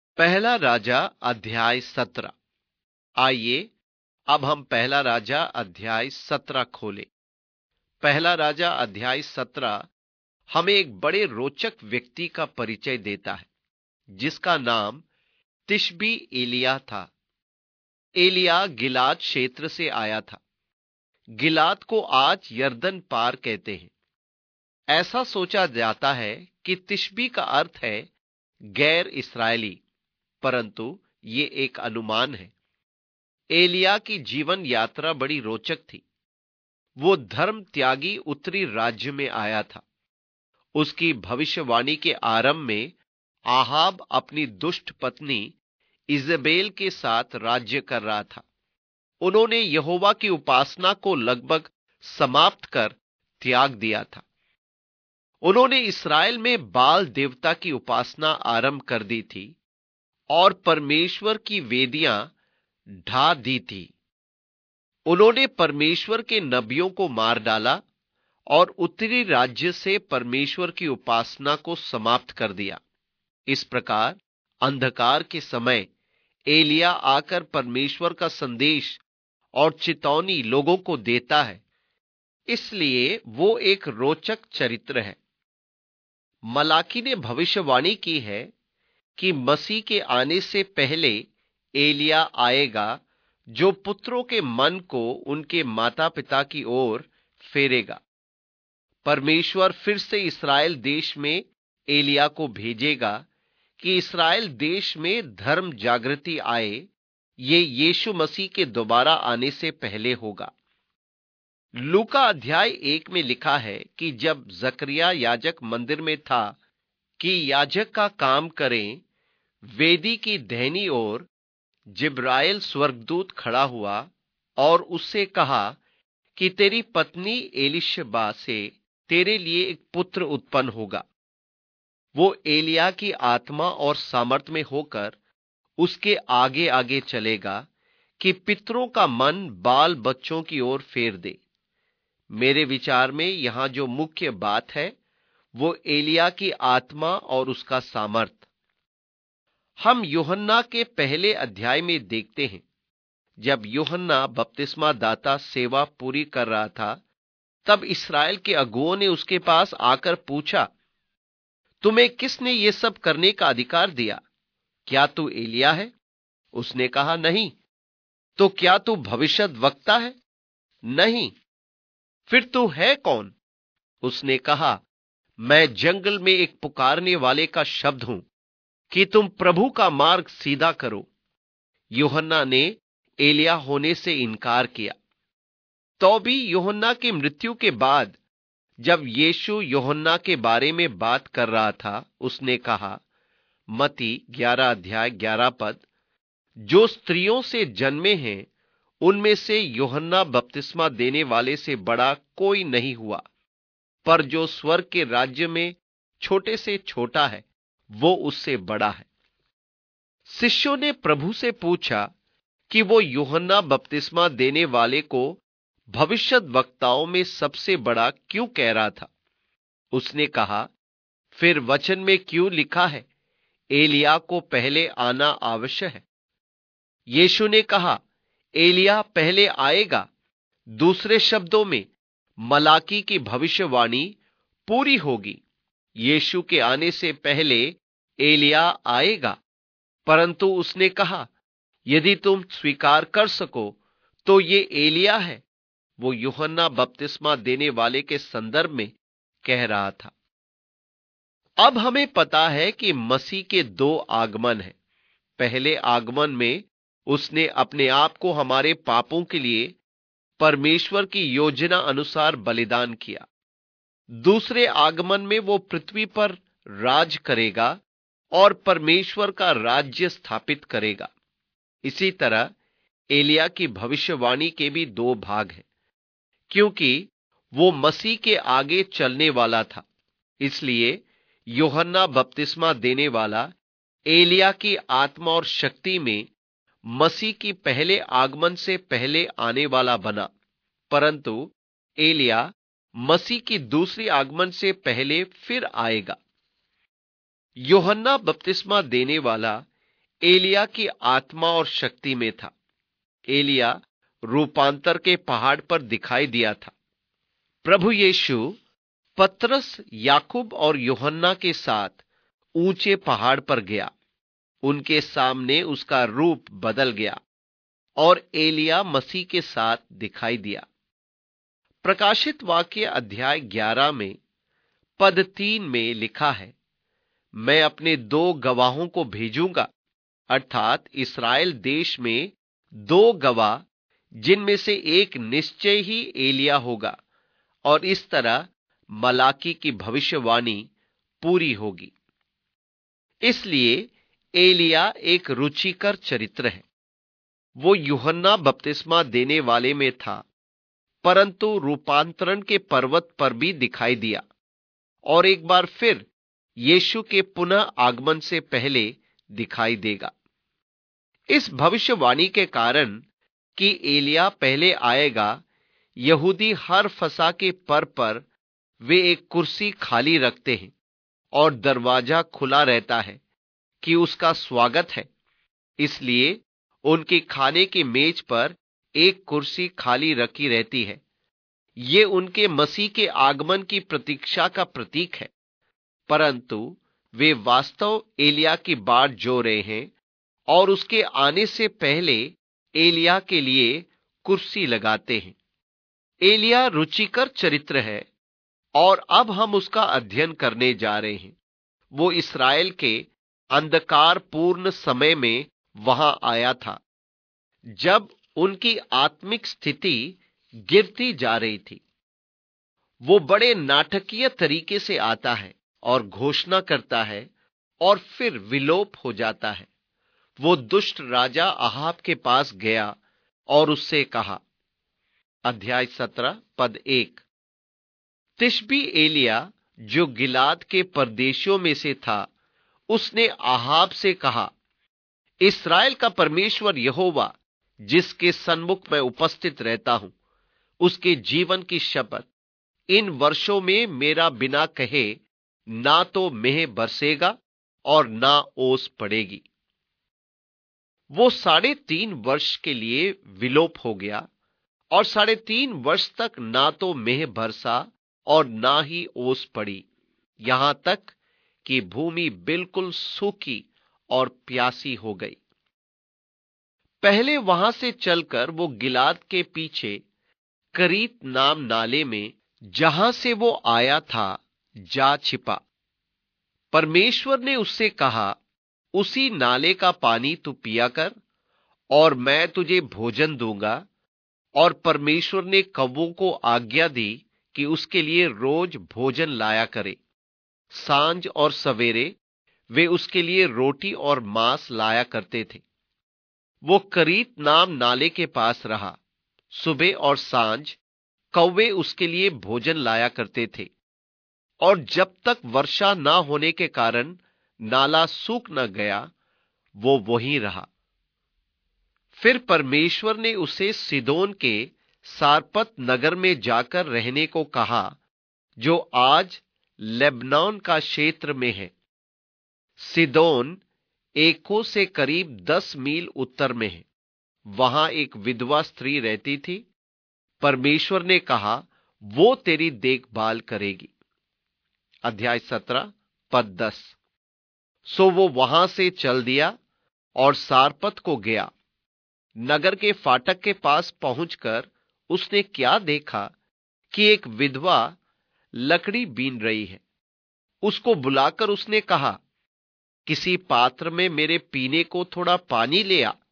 पहला राजा अध्याय 17। आइए अब हम पहला राजा अध्याय 17 खोलें। पहला राजा अध्याय 17 हमें एक बड़े रोचक व्यक्ति का परिचय देता है जिसका नाम तिशबी एलिय्याह था। एलिय्याह गिलाद क्षेत्र से आया था। गिलाद को आज यरदन पार कहते हैं। ऐसा सोचा जाता है कि तिशबी का अर्थ है गैर इस्राएली, परंतु ये एक अनुमान है। एलिय्याह की जीवन यात्रा बड़ी रोचक थी। वो धर्म त्यागी उत्तरी राज्य में आया था। उसकी भविष्यवाणी के आरंभ में आहाब अपनी दुष्ट पत्नी इजेबेल के साथ राज्य कर रहा था। उन्होंने यहोवा की उपासना को लगभग समाप्त कर त्याग दिया था। उन्होंने इस्राएल में बाल देवता की उपासना आरंभ कर दी थी और परमेश्वर की वेदियां ढा दी थी। उन्होंने परमेश्वर के नबियों को मार डाला और उत्तरी राज्य से परमेश्वर की उपासना को समाप्त कर दिया। इस प्रकार अंधकार के समय एलिय्याह आकर परमेश्वर का संदेश और चेतावनी लोगों को देता है। इसलिए वो एक रोचक चरित्र है। मलाकी ने भविष्यवाणी की है कि मसीह के आने से पहले एलिय्याह आएगा जो पुत्रों के मन को उनके माता पिता की ओर फेरेगा। परमेश्वर फिर से इस्राएल देश में एलिय्याह को भेजेगा कि इस्राएल देश में धर्म जागृति आए। ये यीशु मसीह के दोबारा आने से पहले होगा। लूका अध्याय 1 में लिखा है कि जब जकरिया याजक मंदिर में था कि याजक का काम करें, वेदी की दाहिनी ओर जिब्राइल स्वर्गदूत खड़ा हुआ और उससे कहा कि तेरी पत्नी एलीशबा से तेरे लिए एक पुत्र उत्पन्न होगा। वो एलिय्याह की आत्मा और सामर्थ में होकर उसके आगे आगे चलेगा कि पितरों का मन बाल बच्चों की ओर फेर दे। मेरे विचार में यहां जो मुख्य बात है वो एलिय्याह की आत्मा और उसका सामर्थ। हम यूहन्ना के पहले अध्याय में देखते हैं, जब यूहन्ना बपतिस्मा दाता सेवा पूरी कर रहा था, तब इस्राएल के अगुओं ने उसके पास आकर पूछा, तुम्हें किसने ये सब करने का अधिकार दिया? क्या तू एलिय्याह है? उसने कहा, नहीं। तो क्या तू भविष्यद्वक्ता है? नहीं। फिर तू है कौन? उसने कहा, मैं जंगल में एक पुकारने वाले का शब्द हूं कि तुम प्रभु का मार्ग सीधा करो। यूहन्ना ने एलिय्याह होने से इनकार किया। तो भी यूहन्ना की मृत्यु के बाद जब यीशु यूहन्ना के बारे में बात कर रहा था, उसने कहा, मत्ती 11 अध्याय 11 पद, जो स्त्रियों से जन्मे हैं उनमें से यूहन्ना बपतिस्मा देने वाले से बड़ा कोई नहीं हुआ, पर जो स्वर्ग के राज्य में छोटे से छोटा है वो उससे बड़ा है। शिष्यों ने प्रभु से पूछा कि वो यूहन्ना बपतिस्मा देने वाले को भविष्यद्वक्ताओं में सबसे बड़ा क्यों कह रहा था? उसने कहा, फिर वचन में क्यों लिखा है, एलिय्याह को पहले आना आवश्यक है? यीशु ने कहा, एलिय्याह पहले आएगा। दूसरे शब्दों में मलाकी की भविष्यवाणी पूरी होगी। यीशु के आने से पहले एलिय्याह आएगा, परंतु उसने कहा, यदि तुम स्वीकार कर सको तो ये एलिय्याह है। वो यूहन्ना बपतिस्मा देने वाले के संदर्भ में कह रहा था। अब हमें पता है कि मसीह के दो आगमन हैं। पहले आगमन में उसने अपने आप को हमारे पापों के लिए परमेश्वर की योजना अनुसार बलिदान किया। दूसरे आगमन में वो पृथ्वी पर राज करेगा और परमेश्वर का राज्य स्थापित करेगा। इसी तरह एलिय्याह की भविष्यवाणी के भी दो भाग हैं, क्योंकि वो मसीह के आगे चलने वाला था। इसलिए यूहन्ना बपतिस्मा देने वाला एलिय्याह की आत्मा और शक्ति में मसीह की पहले आगमन से पहले आने वाला बना, परंतु एलिय्याह मसीह की दूसरी आगमन से पहले फिर आएगा। यूहन्ना बपतिस्मा देने वाला एलिया की आत्मा और शक्ति में था। एलिया रूपांतर के पहाड़ पर दिखाई दिया था। प्रभु यीशु पतरस, याकूब और यूहन्ना के साथ ऊंचे पहाड़ पर गया। उनके सामने उसका रूप बदल गया और एलिया मसीह के साथ दिखाई दिया। प्रकाशित वाक्य अध्याय 11 में पद 3 में लिखा है, मैं अपने 2 गवाहों को भेजूंगा, अर्थात इस्राएल देश में 2 गवाह, जिनमें से एक निश्चय ही एलिया होगा, और इस तरह मलाकी की भविष्यवाणी पूरी होगी। इसलिए एलिया एक रुचिकर चरित्र है। वो यूहन्ना बपतिस्मा देने वाले में था, परंतु रूपांतरण के पर्वत पर भी दिखाई दिया और एक बार फिर यीशु के पुनः आगमन से पहले दिखाई देगा। इस भविष्यवाणी के कारण कि एलिया पहले आएगा, यहूदी हर फसह के पर्व पर वे एक कुर्सी खाली रखते हैं और दरवाजा खुला रहता है कि उसका स्वागत है। इसलिए उनके खाने की मेज पर एक कुर्सी खाली रखी रहती है। ये उनके मसीह के आगमन की प्रतीक्षा का प्रतीक है, परंतु वे वास्तव एलिया की बाट जो रहे हैं और उसके आने से पहले एलिया के लिए कुर्सी लगाते हैं। एलिया रुचिकर चरित्र है और अब हम उसका अध्ययन करने जा रहे हैं। वो इस्राएल के अंधकार पूर्ण समय में वहां आया था, जब उनकी आत्मिक स्थिति गिरती जा रही थी। वो बड़े नाटकीय तरीके से आता है और घोषणा करता है और फिर विलोप हो जाता है। वो दुष्ट राजा अहाब के पास गया और उससे कहा, अध्याय 17 पद 1, तिशबी एलिया जो गिलाद के परदेशियों में से था, उसने अहाब से कहा, इस्राएल का परमेश्वर यहोवा, जिसके सन्मुख मैं उपस्थित रहता हूं, उसके जीवन की शपथ, इन वर्षों में मेरा बिना कहे ना तो मेह बरसेगा और ना ओस पड़ेगी। वो 3.5 वर्ष के लिए विलोप हो गया और 3.5 वर्ष तक ना तो मेह बरसा और ना ही ओस पड़ी, यहां तक कि भूमि बिल्कुल सूखी और प्यासी हो गई। पहले वहां से चलकर वो गिलाद के पीछे करीत नाम नाले में, जहां से वो आया था, जा छिपा। परमेश्वर ने उससे कहा, उसी नाले का पानी तू पिया कर और मैं तुझे भोजन दूंगा। और परमेश्वर ने कौवों को आज्ञा दी कि उसके लिए रोज भोजन लाया करे। सांझ और सवेरे वे उसके लिए रोटी और मांस लाया करते थे। वो करीत नाम नाले के पास रहा। सुबह और सांझ कौवे उसके लिए भोजन लाया करते थे, और जब तक वर्षा ना होने के कारण नाला सूख न गया, वो वहीं रहा। फिर परमेश्वर ने उसे सीदोन के सारपत नगर में जाकर रहने को कहा, जो आज लेबनान का क्षेत्र में है। सीदोन एको से करीब 10 मील उत्तर में है। वहां एक विधवा स्त्री रहती थी। परमेश्वर ने कहा, वो तेरी देखभाल करेगी। अध्याय 17 पद 10। सो वो वहां से चल दिया और सारपत को गया। नगर के फाटक के पास पहुंचकर उसने क्या देखा कि एक विधवा लकड़ी बीन रही है। उसको बुलाकर उसने कहा, किसी पात्र में मेरे पीने को थोड़ा पानी ले आ।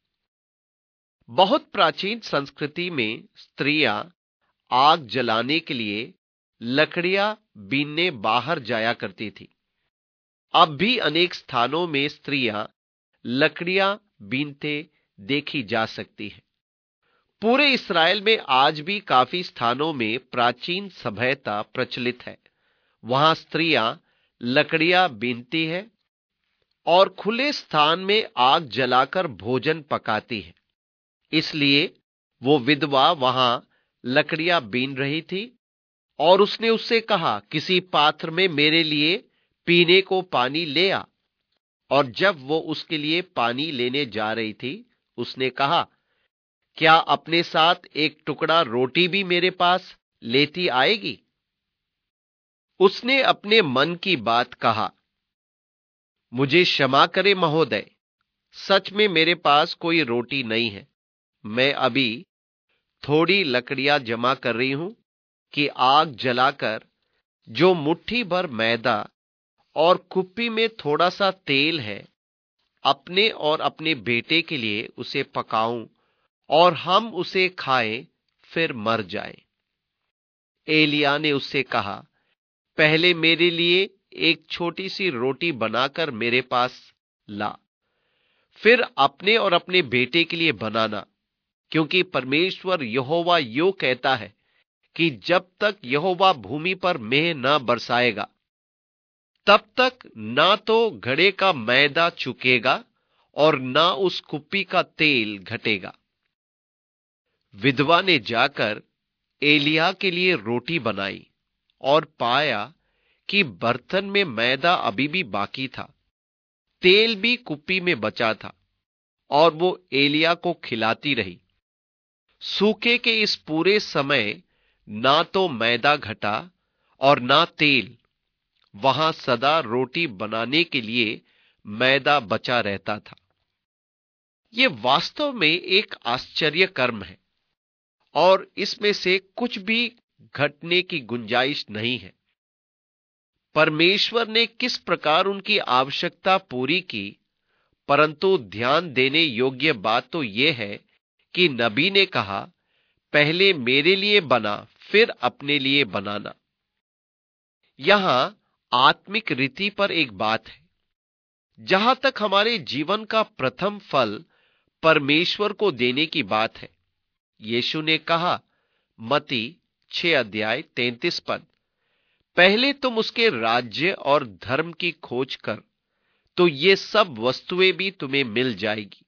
बहुत प्राचीन संस्कृति में स्त्रियां आग जलाने के लिए लकड़ियां बीनने बाहर जाया करती थी। अब भी अनेक स्थानों में स्त्रियां लकड़ियां बीनते देखी जा सकती हैं। पूरे इस्राएल में आज भी काफी स्थानों में प्राचीन सभ्यता प्रचलित है। वहां स्त्रियां लकड़ियां बीनती है और खुले स्थान में आग जलाकर भोजन पकाती है। इसलिए वो विधवा वहां लकड़ियां बीन रही थी और उसने उससे कहा, किसी पात्र में मेरे लिए पीने को पानी ले आ। और जब वो उसके लिए पानी लेने जा रही थी, उसने कहा, क्या अपने साथ एक टुकड़ा रोटी भी मेरे पास लेती आएगी? उसने अपने मन की बात कहा, मुझे क्षमा करे महोदय, सच में मेरे पास कोई रोटी नहीं है। मैं अभी थोड़ी लकड़ियां जमा कर रही हूं कि आग जलाकर जो मुट्ठी भर मैदा और कुप्पी में थोड़ा सा तेल है, अपने और अपने बेटे के लिए उसे पकाऊं और हम उसे खाएं, फिर मर जाएं। एलिया ने उससे कहा, पहले मेरे लिए एक छोटी सी रोटी बनाकर मेरे पास ला, फिर अपने और अपने बेटे के लिए बनाना, क्योंकि परमेश्वर यहोवा यूं कहता है कि जब तक यहोवा भूमि पर मेंह न बरसाएगा, तब तक ना तो घड़े का मैदा चुकेगा और ना उस कुप्पी का तेल घटेगा। विधवा ने जाकर एलिया के लिए रोटी बनाई और पाया कि बर्तन में मैदा अभी भी बाकी था, तेल भी कुप्पी में बचा था, और वो एलिया को खिलाती रही। सूखे के इस पूरे समय ना तो मैदा घटा और ना तेल, वहां सदा रोटी बनाने के लिए मैदा बचा रहता था। यह वास्तव में एक आश्चर्य कर्म है और इसमें से कुछ भी घटने की गुंजाइश नहीं है। परमेश्वर ने किस प्रकार उनकी आवश्यकता पूरी की, परंतु ध्यान देने योग्य बात तो यह है कि नबी ने कहा, पहले मेरे लिए बना, फिर अपने लिए बनाना। यहां आत्मिक रीति पर एक बात है। जहां तक हमारे जीवन का प्रथम फल परमेश्वर को देने की बात है, यीशु ने कहा, मत्ती 6:33, पहले तुम उसके राज्य और धर्म की खोज कर, तो ये सब वस्तुएं भी तुम्हें मिल जाएगी।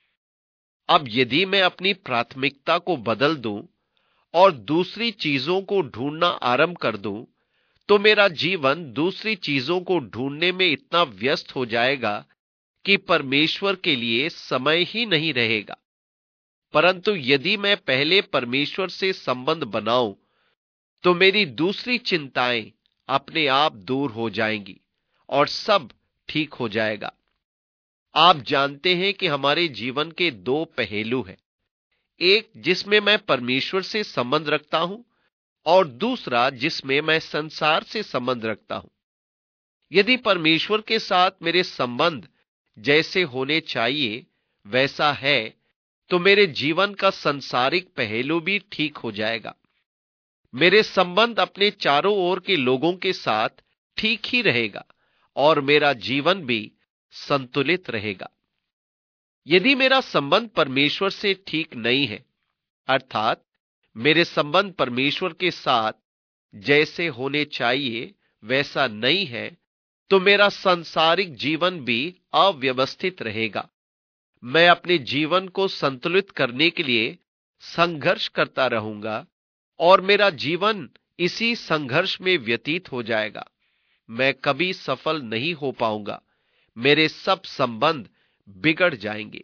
अब यदि मैं अपनी प्राथमिकता को बदल दूं और दूसरी चीजों को ढूंढना आरंभ कर दूं, तो मेरा जीवन दूसरी चीजों को ढूंढने में इतना व्यस्त हो जाएगा कि परमेश्वर के लिए समय ही नहीं रहेगा। परंतु यदि मैं पहले परमेश्वर से संबंध बनाऊं, तो मेरी दूसरी चिंताएं अपने आप दूर हो जाएंगी और सब ठीक हो जाएगा। आप जानते हैं कि हमारे जीवन के दो पहलू हैं, एक जिसमें मैं परमेश्वर से संबंध रखता हूं और दूसरा जिसमें मैं संसार से संबंध रखता हूं। यदि परमेश्वर के साथ मेरे संबंध जैसे होने चाहिए वैसा है, तो मेरे जीवन का संसारिक पहलू भी ठीक हो जाएगा। मेरे संबंध अपने चारों ओर के लोगों के साथ ठीक ही रहेगा और मेरा जीवन भी संतुलित रहेगा। यदि मेरा संबंध परमेश्वर से ठीक नहीं है, अर्थात मेरे संबंध परमेश्वर के साथ जैसे होने चाहिए वैसा नहीं है, तो मेरा सांसारिक जीवन भी अव्यवस्थित रहेगा। मैं अपने जीवन को संतुलित करने के लिए संघर्ष करता रहूंगा और मेरा जीवन इसी संघर्ष में व्यतीत हो जाएगा। मैं कभी सफल नहीं हो पाऊंगा, मेरे सब संबंध बिगड़ जाएंगे।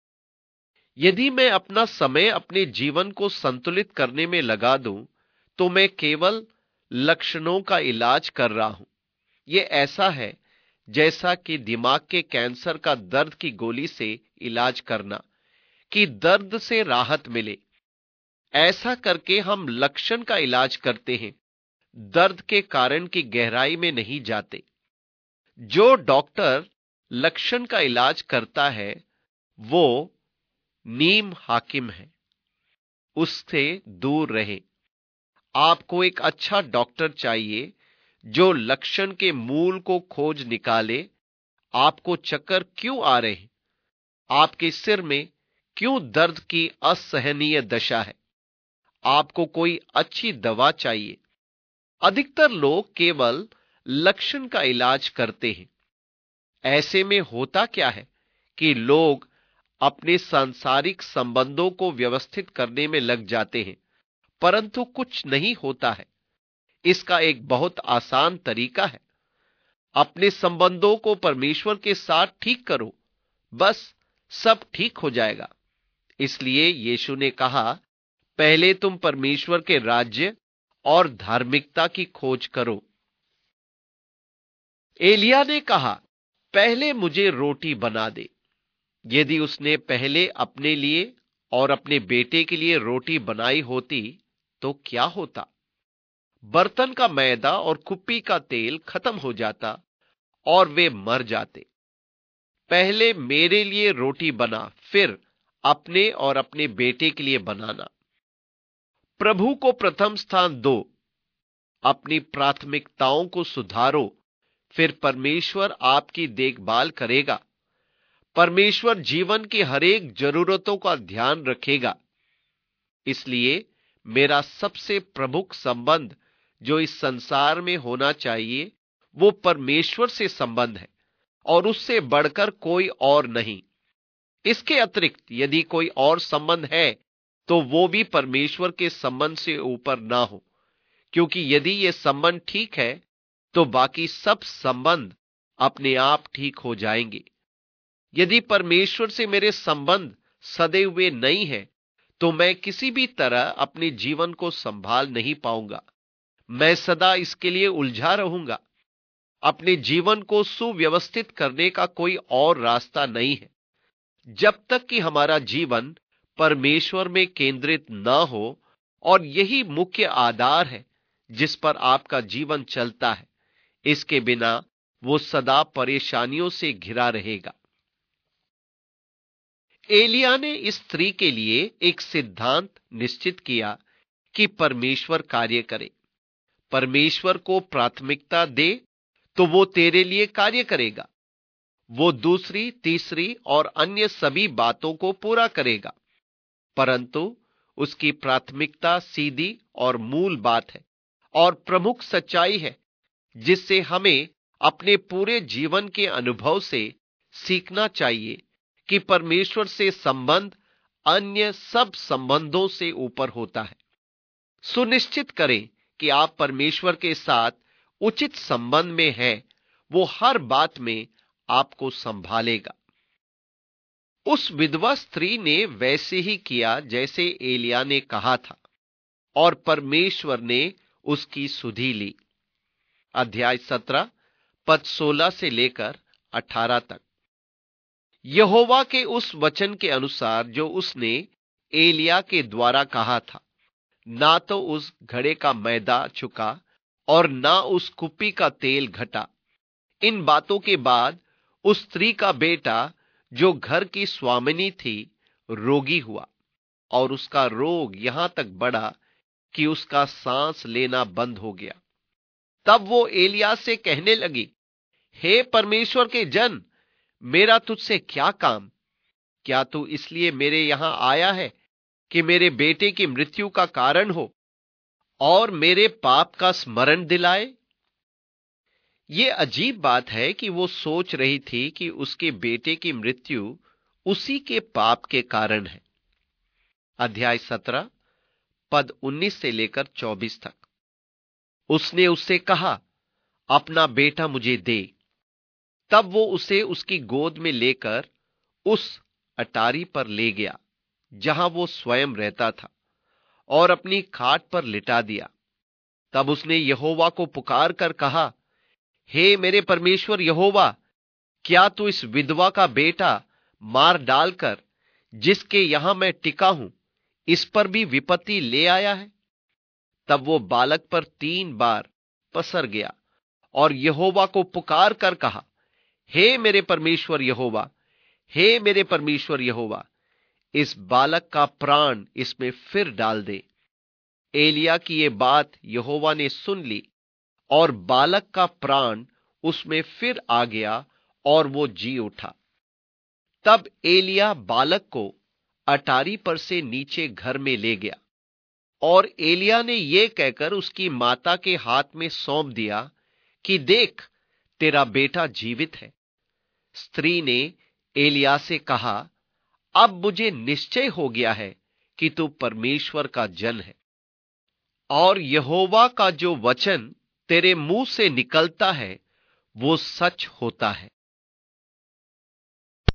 यदि मैं अपना समय अपने जीवन को संतुलित करने में लगा दूं, तो मैं केवल लक्षणों का इलाज कर रहा हूं। यह ऐसा है जैसा कि दिमाग के कैंसर का दर्द की गोली से इलाज करना, कि दर्द से राहत मिले। ऐसा करके हम लक्षण का इलाज करते हैं, दर्द के कारण की गहराई में नहीं जाते। जो डॉक्टर लक्षण का इलाज करता है, वो नीम हाकिम है, उससे दूर रहे। आपको एक अच्छा डॉक्टर चाहिए जो लक्षण के मूल को खोज निकाले। आपको चक्कर क्यों आ रहे हैं? आपके सिर में क्यों दर्द की असहनीय दशा है? आपको कोई अच्छी दवा चाहिए। अधिकतर लोग केवल लक्षण का इलाज करते हैं। ऐसे में होता क्या है कि लोग अपने सांसारिक संबंधों को व्यवस्थित करने में लग जाते हैं, परंतु कुछ नहीं होता है। इसका एक बहुत आसान तरीका है। अपने संबंधों को परमेश्वर के साथ ठीक करो, बस सब ठीक हो जाएगा। इसलिए यीशु ने कहा, पहले तुम परमेश्वर के राज्य और धार्मिकता की खोज करो। एलिया ने कहा, पहले मुझे रोटी बना दे। यदि उसने पहले अपने लिए और अपने बेटे के लिए रोटी बनाई होती तो क्या होता? बर्तन का मैदा और कुप्पी का तेल खत्म हो जाता और वे मर जाते। पहले मेरे लिए रोटी बना, फिर अपने और अपने बेटे के लिए बनाना। प्रभु को प्रथम स्थान दो, अपनी प्राथमिकताओं को सुधारो, फिर परमेश्वर आपकी देखभाल करेगा। परमेश्वर जीवन की हर एक जरूरतों का ध्यान रखेगा। इसलिए मेरा सबसे प्रमुख संबंध जो इस संसार में होना चाहिए वो परमेश्वर से संबंध है और उससे बढ़कर कोई और नहीं। इसके अतिरिक्त यदि कोई और संबंध है तो वो भी परमेश्वर के संबंध से ऊपर ना हो, क्योंकि यदि ये संबंध ठीक है तो बाकी सब संबंध अपने आप ठीक हो जाएंगे। यदि परमेश्वर से मेरे संबंध सदे हुए नहीं है तो मैं किसी भी तरह अपने जीवन को संभाल नहीं पाऊंगा। मैं सदा इसके लिए उलझा रहूंगा। अपने जीवन को सुव्यवस्थित करने का कोई और रास्ता नहीं है। जब तक कि हमारा जीवन परमेश्वर में केंद्रित न हो, और यही मुख्य आधार है जिस पर आपका जीवन चलता है, इसके बिना वो सदा परेशानियों से घिरा रहेगा। एलिया ने इस स्त्री के लिए एक सिद्धांत निश्चित किया कि परमेश्वर कार्य करे। परमेश्वर को प्राथमिकता दे तो वो तेरे लिए कार्य करेगा। वो दूसरी, तीसरी और अन्य सभी बातों को पूरा करेगा, परंतु उसकी प्राथमिकता सीधी और मूल बात है और प्रमुख सच्चाई है जिससे हमें अपने पूरे जीवन के अनुभव से सीखना चाहिए कि परमेश्वर से संबंध अन्य सब संबंधों से ऊपर होता है। सुनिश्चित करें कि आप परमेश्वर के साथ उचित संबंध में हैं। वो हर बात में आपको संभालेगा। उस विधवा स्त्री ने वैसे ही किया जैसे एलिया ने कहा था और परमेश्वर ने उसकी सुधि ली। अध्याय 17 पद 16 से लेकर 18 तक। यहोवा के उस वचन के अनुसार जो उसने एलिया के द्वारा कहा था, ना तो उस घड़े का मैदा चुका और ना उस कुप्पी का तेल घटा। इन बातों के बाद उस स्त्री का बेटा जो घर की स्वामिनी थी रोगी हुआ और उसका रोग यहां तक बढ़ा कि उसका सांस लेना बंद हो गया। तब वो एलिया से कहने लगी, हे परमेश्वर के जन, मेरा तुझसे क्या काम? क्या तू इसलिए मेरे यहां आया है कि मेरे बेटे की मृत्यु का कारण हो और मेरे पाप का स्मरण दिलाए? ये अजीब बात है कि वो सोच रही थी कि उसके बेटे की मृत्यु उसी के पाप के कारण है। अध्याय 17 पद 19 से लेकर 24 तक। उसने उससे कहा, अपना बेटा मुझे दे। तब वो उसे उसकी गोद में लेकर उस अटारी पर ले गया जहां वो स्वयं रहता था और अपनी खाट पर लिटा दिया। तब उसने यहोवा को पुकार कर कहा, हे मेरे परमेश्वर यहोवा, क्या तू इस विधवा का बेटा मार डालकर जिसके यहां मैं टिका हूं इस पर भी विपत्ति ले आया है? तब वो बालक पर 3 बार पसर गया और यहोवा को पुकार कर कहा, हे मेरे परमेश्वर यहोवा, हे मेरे परमेश्वर यहोवा, इस बालक का प्राण इसमें फिर डाल दे। एलिया की ये बात यहोवा ने सुन ली और बालक का प्राण उसमें फिर आ गया और वो जी उठा। तब एलिया बालक को अटारी पर से नीचे घर में ले गया और एलिया ने यह कहकर उसकी माता के हाथ में सौंप दिया कि देख, तेरा बेटा जीवित है। स्त्री ने एलिया से कहा, अब मुझे निश्चय हो गया है कि तू परमेश्वर का जन है और यहोवा का जो वचन तेरे मुंह से निकलता है वो सच होता है।